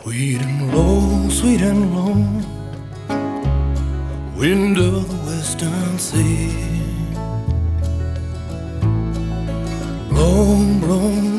Sweet and low, wind of the western sea. Blow, blow,